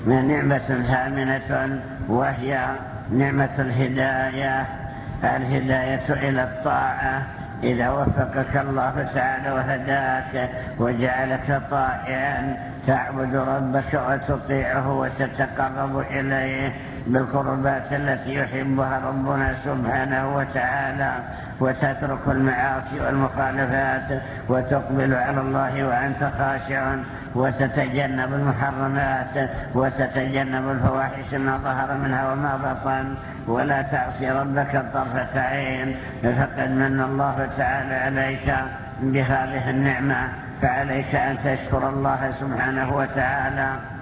نعمة ثامنة، وهي نعمة الهداية إلى الطاعة. إذا وفقك الله تعالى وهداك وجعلك طائعا تعبد ربك وتطيعه وتتقرب إليه بالقربات التي يحبها ربنا سبحانه وتعالى، وتترك المعاصي والمخالفات وتقبل على الله وأنت خاشع، وتتجنب المحرمات وتتجنب الفواحش ما ظهر منها وما بطن، ولا تعصي ربك طرفة عين، فقد من الله تعالى عليك بهذه النعمة، فعليك أن تشكر الله سبحانه وتعالى